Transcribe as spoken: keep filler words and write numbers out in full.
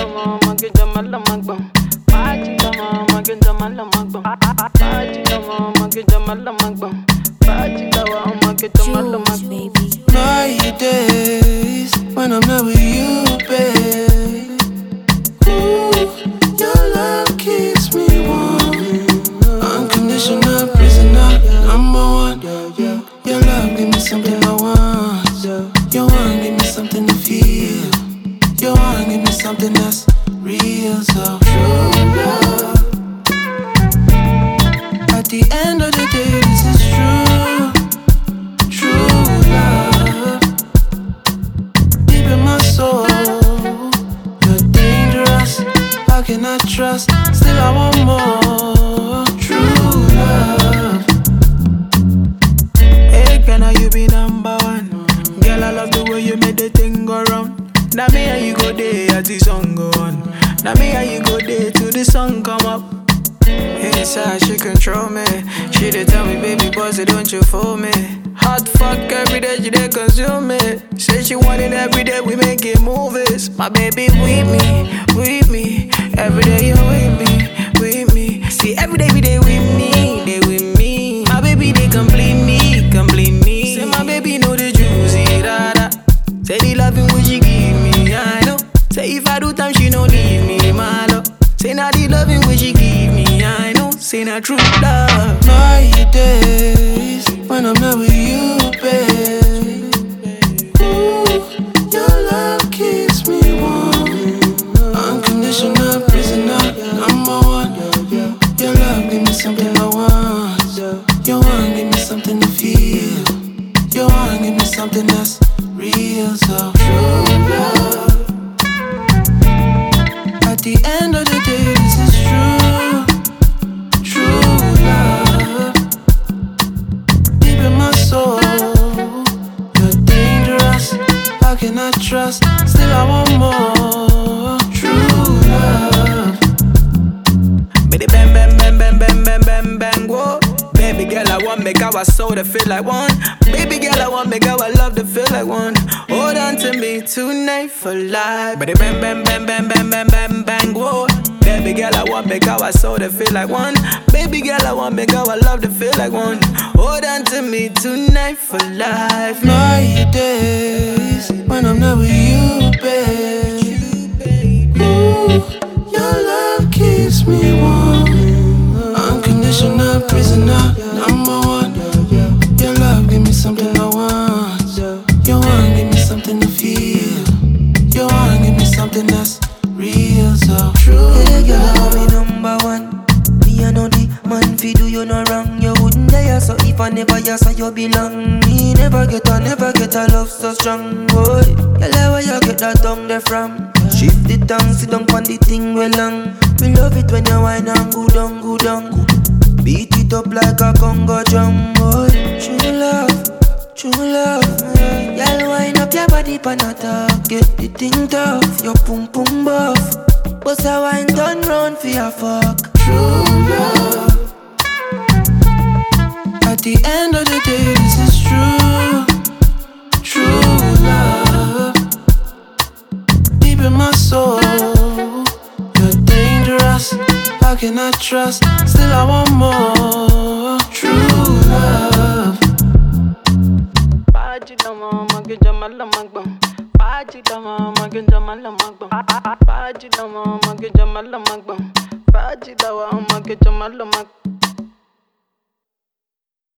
dama mage jamala magbam. Party dama mage jamala magbam. Party dama mage jamala magbam. Party dama mage jamala magbam. My days when I'm not with you, babe. Ooh, your love keeps me warm. Unconditional prisoner, number one. Your love give me something I want. You want give me something to feel. You want give me something that's real, so true love. At the end of the day, this is true. True love. Deep in my soul, you're dangerous. How can I trust? Still I want more. True love. Hey, can I you be number one? Girl, I love the way you made the thing go round. Now me and you go there as the song go on. Now me and you go there till the sun come up. Inside she control me. She dey tell me, baby boy, say don't you fool me. Hot fuck every day, she dey consume me. Say she want it every day, we making movies. My baby with me, with me. Every day you with me, with me. See every day we dey with me, they with me. My baby they complete me, complete me. Say my baby know the juicy da. Say the loving when she give me, I know. Say if I do time, she no leave me, my love. Say now the loving when she give me, I know. Say not true love. My days when I'm not with you, babe. Ooh, your love keeps me warm. Unconditional prisoner, number one. Your love give me something I want. You want give me something to feel. You want give me something that's real, so true love. At the end of the day, this is true. True love. Deep in my soul, you're dangerous. How can I trust? Still I want more. True love. Baby bang bang bang bang bang bang bang bang whoa. Baby girl, I want make our soul to feel like one. Baby girl, I want make our love to feel like one. Hold on to me tonight for life. Baby bang bang bang bang bang bang bang bang whoa. Baby girl, I want make our soul to feel like one. Baby girl, I want make our love to feel like one. Hold on to me tonight for life. My days when I'm not with you, babe. Ooh, your love keeps me warm. Unconditional prisoner, number one. Your love give me something I want. You want give me something to feel. You want give me something that's real, so true. Hey girl, me number one. Me I know the man fi do you no wrong. You wouldn't dare, so if I never you so you belong. Me never get a, never get a love so strong, boy. Girl, where you get that tongue there from? Shift the tongue, sit down pon the thing well long. Me love it when you whine and go down, go down. Beat it up like a Congo drum, boy. True love, true love. Y'all wind up your body pan a talk. Get the thing tough, your pum pum buff. Bust a wine done round for your fuck. True love. At the end of the day, this is true. True love. Deep in my soul, you're dangerous. How can I trust? Still I want more. True love. Party dama mage jamala magbam. Party dama mage jamala magbam. Party dama mage jamala magbam. Party dama mage jamala magbam.